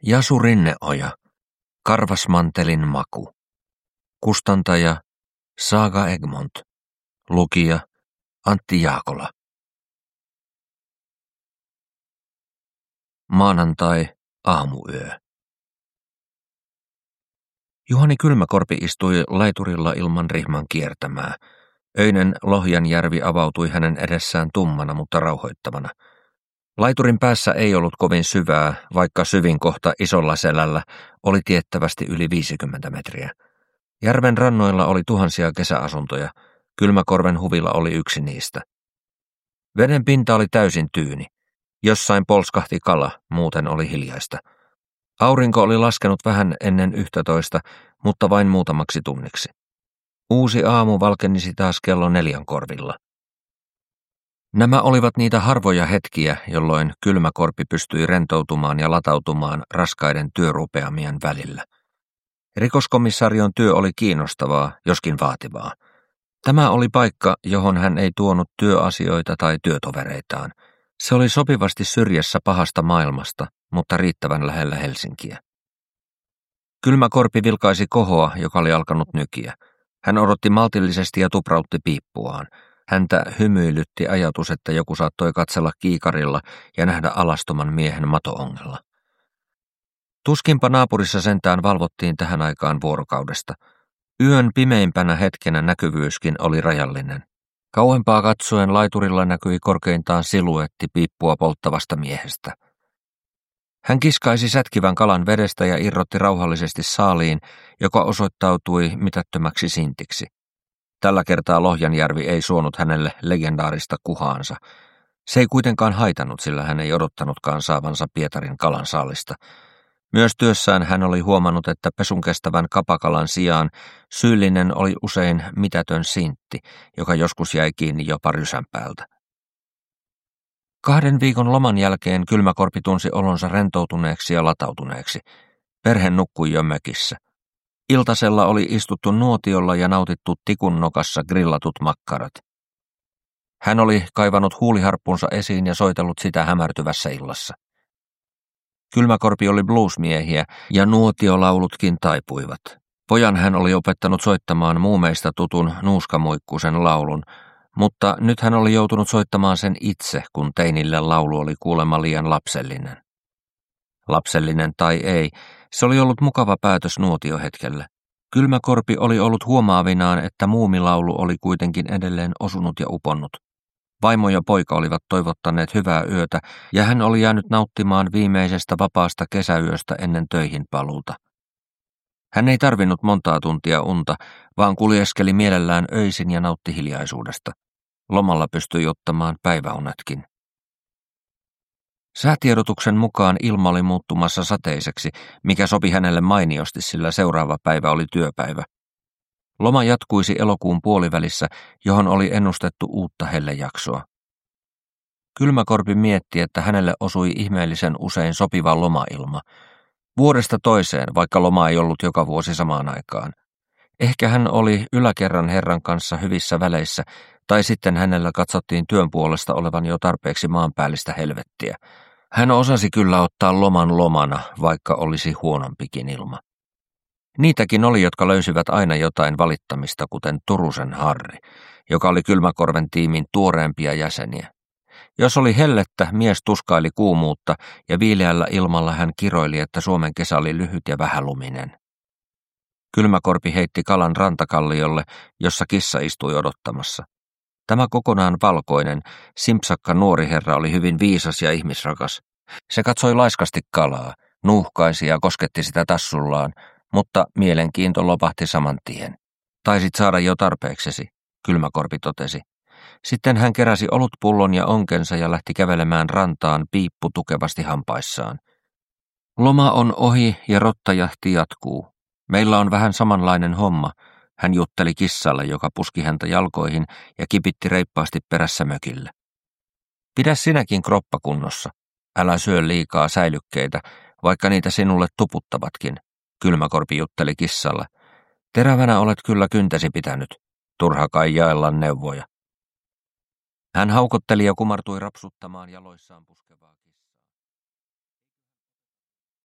Jasu Rinneoja, Karvasmantelin maku. Kustantaja Saga Egmont. Lukija Antti Jaakola. Maanantai aamuyö. Juhani Kylmäkorpi istui laiturilla ilman rihman kiertämää. Öinen Lohjanjärvi avautui hänen edessään tummana, mutta rauhoittavana. Laiturin päässä ei ollut kovin syvää, vaikka syvin kohta Isolla Selällä oli tiettävästi yli 50 metriä. Järven rannoilla oli tuhansia kesäasuntoja. Kylmäkorven huvila oli yksi niistä. Veden pinta oli täysin tyyni. Jossain polskahti kala, muuten oli hiljaista. Aurinko oli laskenut vähän ennen 11, mutta vain muutamaksi tunniksi. Uusi aamu valkenisi taas kello 4 korvilla. Nämä olivat niitä harvoja hetkiä, jolloin Kylmäkorpi pystyi rentoutumaan ja latautumaan raskaiden työrupeamien välillä. Rikoskomissarion työ oli kiinnostavaa, joskin vaativaa. Tämä oli paikka, johon hän ei tuonut työasioita tai työtovereitaan. Se oli sopivasti syrjässä pahasta maailmasta, mutta riittävän lähellä Helsinkiä. Kylmäkorpi vilkaisi kohoa, joka oli alkanut nykiä. Hän odotti maltillisesti ja tuprautti piippuaan. Häntä hymyilytti ajatus, että joku saattoi katsella kiikarilla ja nähdä alastoman miehen mato-ongella. Tuskinpa naapurissa sentään valvottiin tähän aikaan vuorokaudesta. Yön pimeimpänä hetkenä näkyvyyskin oli rajallinen. Kauempaa katsoen laiturilla näkyi korkeintaan siluetti piippua polttavasta miehestä. Hän kiskaisi sätkivän kalan vedestä ja irrotti rauhallisesti saaliin, joka osoittautui mitättömäksi sintiksi. Tällä kertaa Lohjanjärvi ei suonut hänelle legendaarista kuhaansa. Se ei kuitenkaan haitannut, sillä hän ei odottanutkaan saavansa Pietarin kalansaalista. Myös työssään hän oli huomannut, että pesun kestävän kapakalan sijaan syyllinen oli usein mitätön sintti, joka joskus jäi kiinni jopa rysän päältä. 2 viikon loman jälkeen Kylmäkorpi tunsi olonsa rentoutuneeksi ja latautuneeksi. Perhe nukkui jo mökissä. Iltasella oli istuttu nuotiolla ja nautittu tikun nokassa grillatut makkarat. Hän oli kaivanut huuliharppunsa esiin ja soitellut sitä hämärtyvässä illassa. Kylmäkorpi oli bluesmiehiä ja nuotiolaulutkin taipuivat. Pojan hän oli opettanut soittamaan muumeista tutun nuuskamuikkusen laulun, mutta nyt hän oli joutunut soittamaan sen itse, kun teinille laulu oli kuulemma liian lapsellinen. Lapsellinen tai ei, se oli ollut mukava päätös nuotiohetkellä. Kylmäkorpi oli ollut huomaavinaan, että muumilaulu oli kuitenkin edelleen osunut ja uponnut. Vaimo ja poika olivat toivottaneet hyvää yötä, ja hän oli jäänyt nauttimaan viimeisestä vapaasta kesäyöstä ennen töihin paluuta. Hän ei tarvinnut montaa tuntia unta, vaan kuljeskeli mielellään öisin ja nautti hiljaisuudesta. Lomalla pystyi ottamaan päiväunetkin. Säätiedotuksen mukaan ilma oli muuttumassa sateiseksi, mikä sopi hänelle mainiosti, sillä seuraava päivä oli työpäivä. Loma jatkuisi elokuun puolivälissä, johon oli ennustettu uutta hellejaksoa. Kylmäkorpi mietti, että hänelle osui ihmeellisen usein sopiva lomailma. Vuodesta toiseen, vaikka loma ei ollut joka vuosi samaan aikaan. Ehkä hän oli yläkerran herran kanssa hyvissä väleissä, tai sitten hänellä katsottiin työn puolesta olevan jo tarpeeksi maanpäällistä helvettiä. Hän osasi kyllä ottaa loman lomana, vaikka olisi huonompikin ilma. Niitäkin oli, jotka löysivät aina jotain valittamista, kuten Turusen Harri, joka oli Kylmäkorven tiimin tuoreempia jäseniä. Jos oli hellettä, mies tuskaili kuumuutta ja viileällä ilmalla hän kiroili, että Suomen kesä oli lyhyt ja vähäluminen. Kylmäkorpi heitti kalan rantakalliolle, jossa kissa istui odottamassa. Tämä kokonaan valkoinen, simpsakka nuori herra oli hyvin viisas ja ihmisrakas. Se katsoi laiskasti kalaa, nuuhkaisi ja kosketti sitä tassullaan, mutta mielenkiinto lopahti saman tien. Taisit saada jo tarpeeksesi, Kylmäkorpi totesi. Sitten hän keräsi olutpullon ja onkensa ja lähti kävelemään rantaan piippu tukevasti hampaissaan. Loma on ohi ja rottajahti jatkuu. Meillä on vähän samanlainen homma, hän jutteli kissalle, joka puski häntä jalkoihin ja kipitti reippaasti perässä mökillä. Pidä sinäkin kroppa kunnossa. Älä syö liikaa säilykkeitä, vaikka niitä sinulle tuputtavatkin, Kylmäkorpi jutteli kissalle. Terävänä olet kyllä kyntäsi pitänyt. Turha kai jaella neuvoja. Hän haukotteli ja kumartui rapsuttamaan jaloissaan puskevaa